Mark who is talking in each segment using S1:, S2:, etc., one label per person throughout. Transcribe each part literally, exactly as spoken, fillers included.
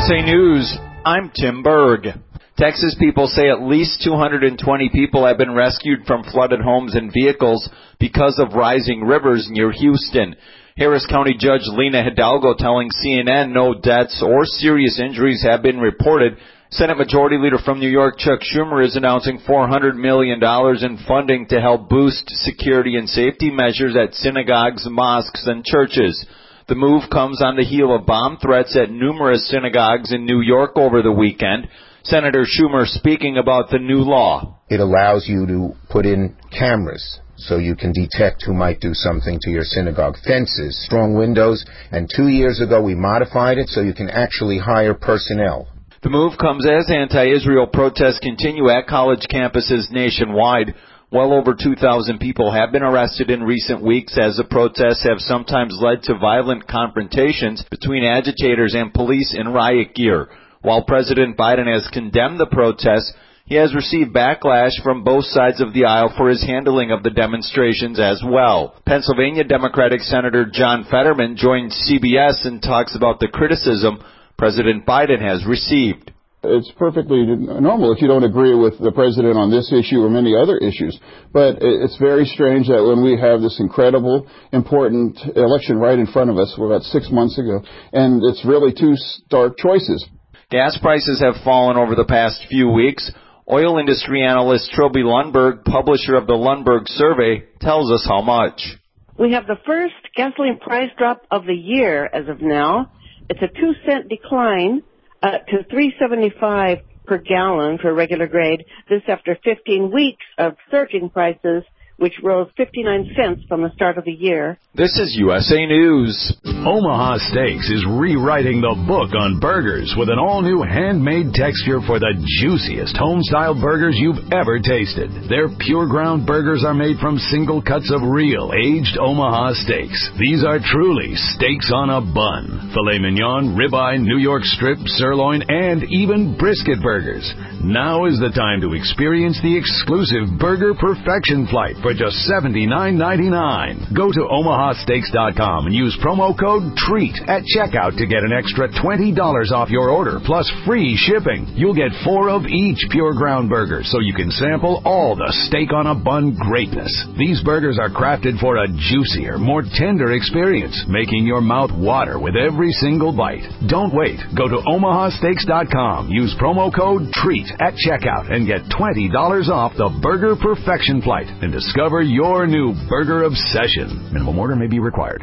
S1: S A News, I'm Tim Berg. Texas people say at least two hundred twenty people have been rescued from flooded homes and vehicles because of rising rivers near Houston. Harris County Judge Lena Hidalgo telling C N N no deaths or serious injuries have been reported. Senate Majority Leader from New York, Chuck Schumer, is announcing four hundred million dollars in funding to help boost security and safety measures at synagogues, mosques, and churches. The move comes on the heel of bomb threats at numerous synagogues in New York over the weekend. Senator Schumer speaking about the new law.
S2: It allows you to put in cameras so you can detect who might do something to your synagogue. Fences, strong windows, and two years ago we modified it so you can actually hire personnel.
S1: The move comes as anti-Israel protests continue at college campuses nationwide. Well over two thousand people have been arrested in recent weeks as the protests have sometimes led to violent confrontations between agitators and police in riot gear. While President Biden has condemned the protests, he has received backlash from both sides of the aisle for his handling of the demonstrations as well. Pennsylvania Democratic Senator John Fetterman joined C B S and talks about the criticism President Biden has received.
S3: It's perfectly normal if you don't agree with the president on this issue or many other issues. But it's very strange that when we have this incredible, important election right in front of us, we're about six months ago, and it's really two stark choices.
S1: Gas prices have fallen over the past few weeks. Oil industry analyst Trilby Lundberg, publisher of the Lundberg Survey, tells us how much.
S4: We have the first gasoline price drop of the year as of now. It's a two cent decline uh, to three seventy-five per gallon for regular grade. This after fifteen weeks of surging prices, which rose fifty-nine cents from the start of the year.
S1: This is U S A News.
S5: Omaha Steaks is rewriting the book on burgers with an all-new handmade texture for the juiciest home-style burgers you've ever tasted. Their pure ground burgers are made from single cuts of real, aged Omaha steaks. These are truly steaks on a bun. Filet mignon, ribeye, New York strip, sirloin, and even brisket burgers. Now is the time to experience the exclusive Burger Perfection Flight for just seventy-nine ninety-nine. Go to omaha steaks dot com and use promo code TREAT at checkout to get an extra twenty dollars off your order plus free shipping. You'll get four of each pure ground burger so you can sample all the steak on a bun greatness. These burgers are crafted for a juicier, more tender experience, making your mouth water with every single bite. Don't wait. Go to omaha steaks dot com. Use promo code TREAT at checkout and get twenty dollars off the Burger Perfection Flight and discover your new burger obsession. Minimum order may be required.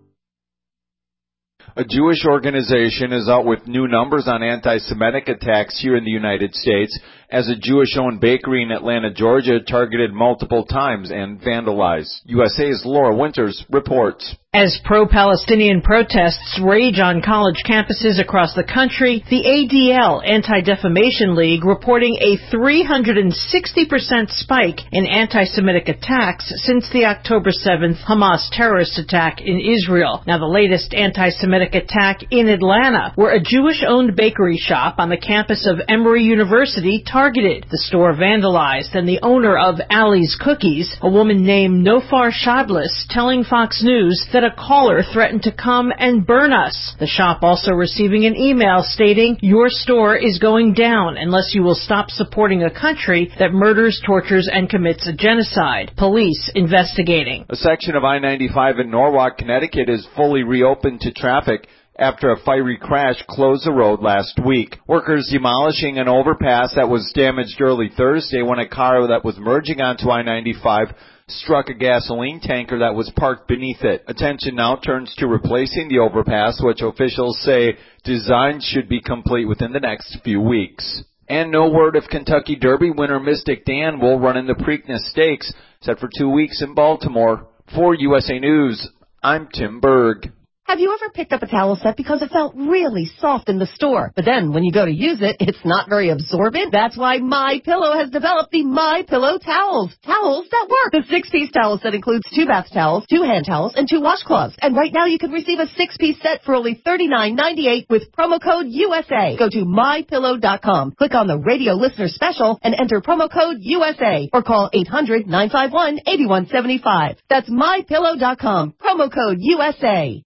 S1: A Jewish organization is out with new numbers on anti-Semitic attacks here in the United States as a Jewish-owned bakery in Atlanta, Georgia, targeted multiple times and vandalized. U S A's Laura Winters reports.
S6: As pro-Palestinian protests rage on college campuses across the country, the A D L, Anti-Defamation League, reporting a three hundred sixty percent spike in anti-Semitic attacks since the October seventh Hamas terrorist attack in Israel. Now, the latest anti-Semitic attack in Atlanta, where a Jewish-owned bakery shop on the campus of Emory University targeted. The store vandalized, and the owner of Ali's Cookies, a woman named Nofar Shadlis, telling Fox News that a caller threatened to come and burn us. The shop also receiving an email stating, "Your store is going down unless you will stop supporting a country that murders, tortures, and commits a genocide." Police investigating.
S1: A section of I ninety-five in Norwalk, Connecticut is fully reopened to traffic after a fiery crash closed the road last week. Workers demolishing an overpass that was damaged early Thursday when a car that was merging onto I ninety-five struck a gasoline tanker that was parked beneath it. Attention now turns to replacing the overpass, which officials say design should be complete within the next few weeks. And no word if Kentucky Derby winner Mystic Dan will run in the Preakness Stakes, set for two weeks in Baltimore. For U S A News, I'm Tim Berg.
S7: Have you ever picked up a towel set because it felt really soft in the store, but then when you go to use it, it's not very absorbent? That's why MyPillow has developed the MyPillow towels. Towels that work. The six-piece towel set includes two bath towels, two hand towels, and two washcloths. And right now you can receive a six-piece set for only thirty-nine ninety-eight with promo code U S A. Go to my pillow dot com, click on the radio listener special, and enter promo code U S A, or call eight hundred nine five one eight one seven five. That's my pillow dot com, promo code U S A.